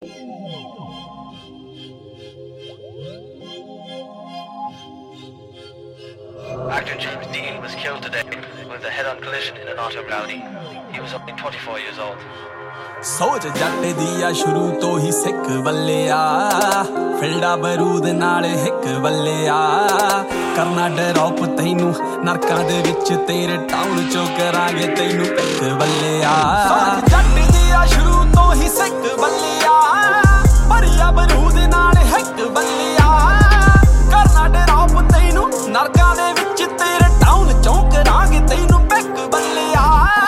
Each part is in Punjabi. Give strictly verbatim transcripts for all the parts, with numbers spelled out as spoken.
Actor James Dean was killed today with a head-on collision in an auto rowdy. He was only twenty-four years old. ਸੋਚ ਜੱਟ ਦੀ ਆ ਸ਼ੁਰੂ ਤੋਂ ਹੀ ਸਿੱਖ ਵੱਲਿਆ ਫਿਲਡਾ ਬਰੂਦ ਨਾਲ ਹਿੱਕ ਵੱਲਿਆ ਕਰਨਾ ਡਰੌਪ ਤੈਨੂੰ ਨਰਕਾਂ ਦੇ ਵਿੱਚ ਤੇਰੇ ਟਾਊਨ ਚੋਂ ਕਰਾਂਗੇ ਤੈਨੂੰ ਪਿੱਕ ਵੱਲਿਆ ਸੋਚ ਜੱਟ ਦੀ ਆ ਸ਼ੁਰੂ ਤੋਂ ਹੀ ਸਿੱਖ ਵੱਲਿਆ ਭਰਿਆ ਬਰੂਦ ਨਾਲ ਹਿੱਕ ਵੱਲਿਆ ਕਰਨਾ ਡਰੌਪ ਤੈਨੂੰ ਨਰਕਾਂ ਦੇ ਵਿੱਚ ਤੇਰੇ ਟਾਊਨ ਚੋਂ ਕਰਾਂਗੇ ਤੈਨੂੰ ਪਿੱਕ ਵੱਲਿਆ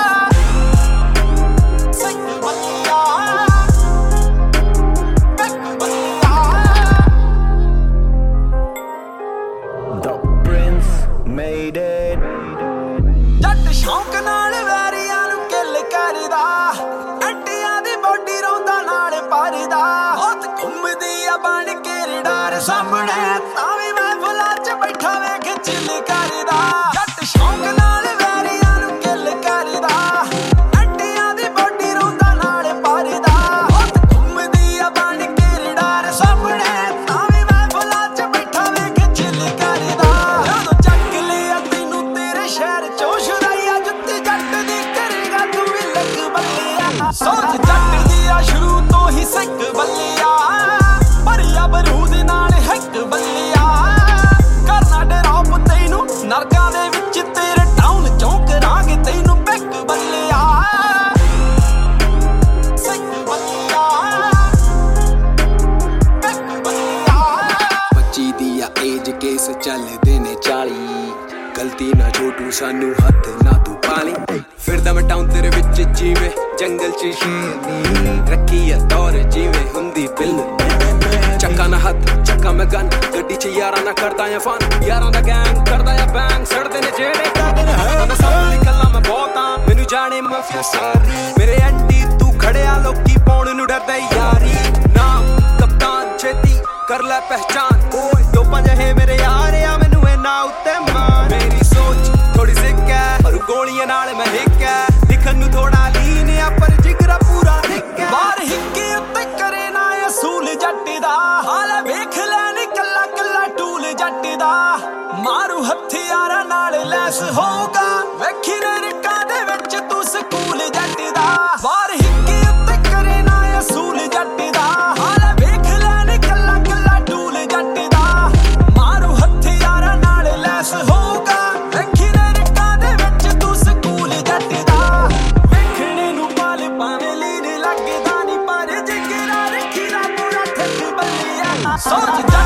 ਜੱਟ ਸ਼ੌਂਕ ਨਾਲ ਵੈਰੀਆਂ ਨੂੰ ਕਿੱਲ ਕਰਦਾ ਅੱਟਿਆਂ ਦੀ ਬੋਡੀ ਰੋਂਦਾ ਨਾਲ ਭਰਦਾ ਬਹੁਤ ਘੁੰਮਦੀ ਆ ਬਣ ਕੇ ਰਡਾਰ ਸਾਹਮਣੇ ਤਾਂ ਵੀ ਮੈਂ ਫੁੱਲਾਂ 'ਚ ਬੈਠਾ ਵੇਖ ਚਿੱਲ ਕਰਦਾ ਜੱਟ ਸ਼ੌਂਕ ਨਾਲ ਵੈਰੀਆਂ ਨੂੰ ਕਿੱਲ ਕਰਦਾ ਅੱਟਿਆਂ ਦੀ ਬੋਡੀ ਰੋਂਦਾ ਨਾਲ ਭਰਦਾ ਬਹੁਤ ਘੁੰਮਦੀ ਆ ਬਣ ਕੇ ਰਡਾਰ ਸਾਹਮਣੇ ਤਾਂ ਵੀ ਮੈਂ ਫੁੱਲਾਂ 'ਚ ਬੈਠਾ ਵੇਖ ਚਿੱਲ ਕਰਦਾ ਜਦੋਂ ਚੱਕ ਲਿਆ ਤੈਨੂੰ ਤੇਰੇ ਸ਼ਹਿਰ ਚੋਂ ਸ਼ੁਰਾਈਆ ਜੁੱਤੀ ਜੱਟ ਦੀ ਕਰੇਗਾ ਤੂੰ ਵੀ ਲੱਗ ਬੱਲਿਆ ਸੋਚ ਜੱਟ ਦੀ ਆ ਸ਼ੁਰੂ ਤੋਂ ਹੀ ਸਿੱਖ ਬੱਲਿਆ ਭਰਿਆ ਬਰੂਦ ਨਾਲ ਹਿੱਕ ਬੱਲਿਆ ਕਰਨਾ ਡਰੌਪ ਤੈਨੂੰ ਨਰਕਾਂ ਦੇ ਵਿੱਚ ਤੇਰੇ ਟਾਊਨ ਚੋਂ ਕਰਾਂਗੇ ਤੈਨੂੰ ਪਿੱਕ ਬੱਲਿਆ ਸਿੱਖ ਬੱਲਿਆ ਪਿੱਕ ਬੱਲਿਆ ਪੱਚੀ ਦੀ ਆ ਏਜ ਕੇਸ ਚੱਲਦੇ ਨੇ ਚਾਲੀ ਗਲਤੀ ਨਾ ਛੋਟੂ ਸਾਨੂੰ ਹੱਥ ਨਾ ਤੂੰ ਪਾਲੀ ਫਿਰਦਾ ਮੈਂ ਟਾਊਨ ਤੇਰੇ ਵਿੱਚ ਜਿਵੇਂ ਜੰਗਲ 'ਚ ਸ਼ੇਰਨੀ ਰੱਖੀ ਆ ਦੌਰ ਜਿਵੇਂ ਹੁੰਦੀ ਬਿੱਲ ਚੱਕਾ ਨਾ ਹੱਥ ਚੱਕਾ ਮੈਂ ਗਨ ਗੱਡੀ 'ਚ ਯਾਰਾਂ ਨਾ ਕਰਦਾ ਆ ਫਨ ਯਾਰਾਂ ਦਾ ਗੈਂਗ ਕਰਦਾ ਆ ਬੈਂਗ ਸੜਦੇ ਨੇ ਜਿਹੜੇ ਕਰਦੇ ਨੇ ਹੈ ਮੈਂ ਸਭ ਨਿਕਲਣਾ ਮੈਂ ਬਹੁਤ ਆ ਮੈਨੂੰ ਜਾਣੇ ਮਾਫੀਆ ਸਾਰੀ ਮੇਰੇ ਐਂਟੀ ਤੂੰ ਖੜਿਆ ਲੋਕੀ ਪਾਉਣ ਨੂੰ ਡਰਦਾ ਯਾਰੀ ਨਾਮ ਕਪਤਾਨ ਛੇਤੀ ਕਰ ਲੈ ਪਹਿਚਾਨ ਓਏ ਦੋ ਪੰਜ ਹੈ ਮੇਰੇ ਯਾਰ ਆ ਮੈਨੂੰ ਇਹਨਾਂ ਉੱਤੇ ਮਾਨ ਮੇਰੀ ਸੋਚ ਥੋੜੀ ਸਿੱਕ ਹੈ ਪਰ ਗੋਲੀਆਂ ਨਾਲ ਮੈਂ ਹਿੱਕ ਹੈ ਦਿਖਣ ਨੂੰ ਥੋੜਾ ਲੀਨ ਆ ਪਰ ਜਿਗਰਾ ਪੂਰਾ ਹਿੱਕ ਹੈ ਬਾਹਰ ਹਿੱਕੇ ਉੱਤੇ ਕਰੇ ਨਾ ਅਸੂਲ ਜੱਟ ਦਾ ਹਾਲੇ ਵੇਖ ਲੈ ਨੀ ਕੱਲਾ ਕੱਲਾ ਟੂਲ ਜੱਟ ਦਾ ਮਾਰੂ ਹਥਿਆਰਾਂ ਨਾਲ ਲੈਸ ਹੋਊਗਾ ਵੇਖੀ ਨਰਕਾਂ ਦੇ ਵਿੱਚ ਤੂੰ ਸਕੂਲ ਜੱਟ ਦਾ ਬਾਹਰ ਹਿੱਕੇ ਉੱਤੇ ਕਰੇ ਨਾ ਅਸੂਲ ਜੱਟ ਦਾ ਹਾਲੇ ਵੇਖ ਲੈ ਨੀ ਕੱਲਾ ਕੱਲਾ ਟੂਲ ਜੱਟ ਦਾ ਮਾਰੂ ਹਥਿਆਰਾਂ ਨਾਲ ਲੈਸ ਹੋਊਗਾ ਵੇਖੀ ਨਰਕਾਂ ਦੇ ਵਿੱਚ ਤੂੰ ਸਕੂਲ ਜੱਟ ਦਾ ਵੇਖਣੇ ਨੂੰ ਪਾਲ ਭਾਵੇਂ ਲੀਨ ਲੱਗਦਾ ਨੀ ਪਰ ਜਿਗਰਾ ਰੱਖੀ ਨਾ ਪੂਰਾ ਠੱਕ ਬੱਲਿਆ ਸੋਚ